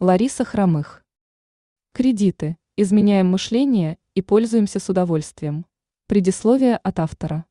Лариса Хромых. Кредиты. Изменяем мышление и пользуемся с удовольствием. Предисловие от автора.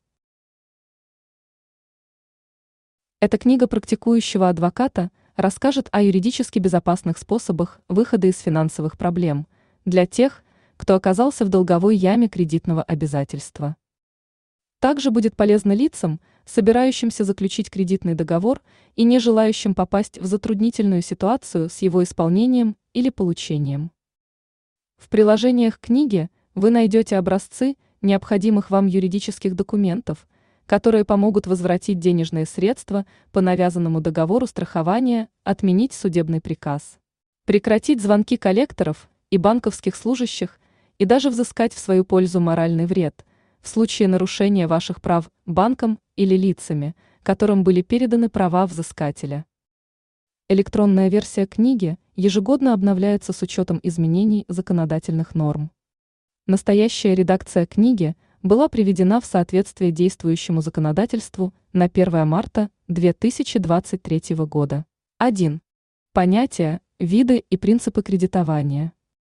Эта книга практикующего адвоката расскажет о юридически безопасных способах выхода из финансовых проблем для тех, кто оказался в долговой яме кредитного обязательства. Также будет полезно лицам, собирающимся заключить кредитный договор и не желающим попасть в затруднительную ситуацию с его исполнением или получением. В приложениях книги вы найдете образцы необходимых вам юридических документов, которые помогут возвратить денежные средства по навязанному договору страхования, отменить судебный приказ, прекратить звонки коллекторов и банковских служащих и даже взыскать в свою пользу моральный вред в случае нарушения ваших прав банком или лицами, которым были переданы права взыскателя. Электронная версия книги ежегодно обновляется с учетом изменений законодательных норм. Настоящая редакция книги была приведена в соответствие действующему законодательству на 1 марта 2023 года. 1. Понятия, виды и принципы кредитования.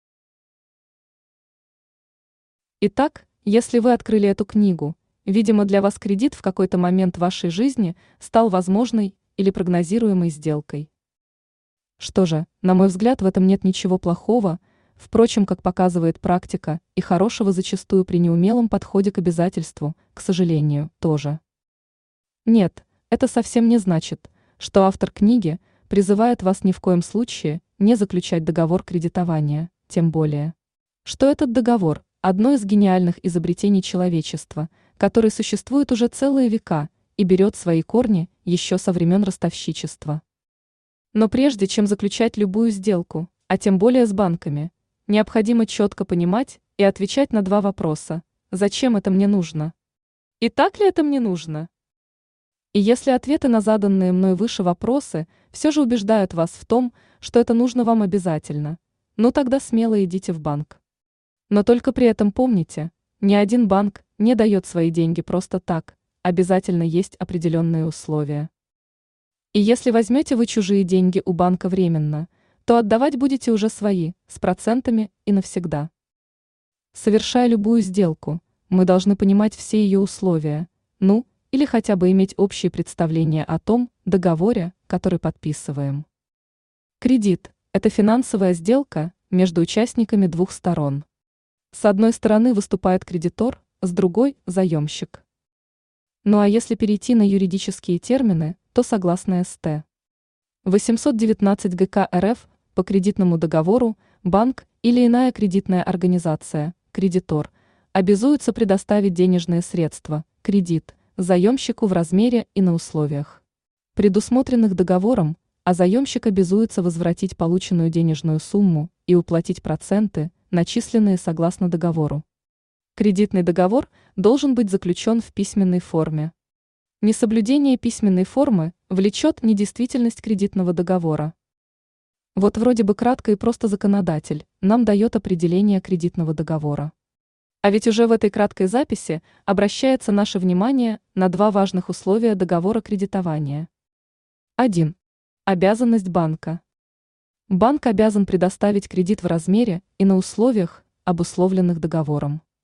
Итак, если вы открыли эту книгу, видимо, для вас кредит в какой-то момент вашей жизни стал возможной или прогнозируемой сделкой. Что же, на мой взгляд, в этом нет ничего плохого, впрочем, как показывает практика, и хорошего зачастую при неумелом подходе к обязательству, к сожалению, тоже. Нет, это совсем не значит, что автор книги призывает вас ни в коем случае не заключать договор кредитования, тем более, что этот договор – одно из гениальных изобретений человечества, который существует уже целые века и берет свои корни еще со времен ростовщичества. Но прежде чем заключать любую сделку, а тем более с банками, необходимо четко понимать и отвечать на два вопроса: зачем это мне нужно? И так ли это мне нужно? И если ответы на заданные мной выше вопросы все же убеждают вас в том, что это нужно вам обязательно, ну тогда смело идите в банк. Но только при этом помните, ни один банк не дает свои деньги просто так, обязательно есть определенные условия. И если возьмете вы чужие деньги у банка временно, то отдавать будете уже свои, с процентами и навсегда. Совершая любую сделку, мы должны понимать все ее условия, ну, или хотя бы иметь общее представление о том договоре, который подписываем. Кредит – это финансовая сделка между участниками двух сторон. С одной стороны выступает кредитор, с другой – заемщик. Ну а если перейти на юридические термины, то согласно СТ. 819 ГК РФ по кредитному договору банк или иная кредитная организация, кредитор, обязуется предоставить денежные средства, кредит, заемщику в размере и на условиях, предусмотренных договором, а заемщик обязуется возвратить полученную денежную сумму и уплатить проценты, начисленные согласно договору. Кредитный договор должен быть заключен в письменной форме. Несоблюдение письменной формы влечет недействительность кредитного договора. Вот вроде бы кратко и просто законодатель нам дает определение кредитного договора. А ведь уже в этой краткой записи обращается наше внимание на два важных условия договора кредитования. 1. Обязанность банка. Банк обязан предоставить кредит в размере и на условиях, обусловленных договором.